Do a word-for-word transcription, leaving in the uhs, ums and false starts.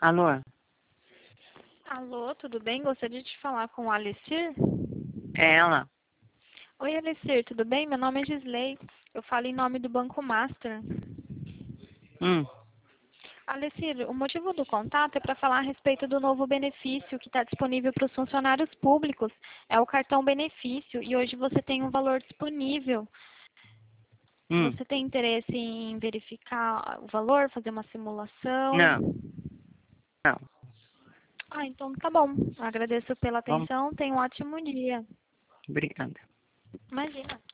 Alô? Alô, tudo bem? Gostaria de falar com o Alecir? É ela? Oi, Alecir, tudo bem? Meu nome é Gisley. Eu falo em nome do Banco Master. Hum. Alecir, o motivo do contato é para falar a respeito do novo benefício que está disponível para os funcionários públicos. É o cartão benefício e hoje você tem um valor disponível. Hum. Você tem interesse em verificar o valor, fazer uma simulação? Não. Não. Ah, então tá bom. Agradeço pela Vamos. atenção. Tenha um ótimo dia. Obrigada. Imagina.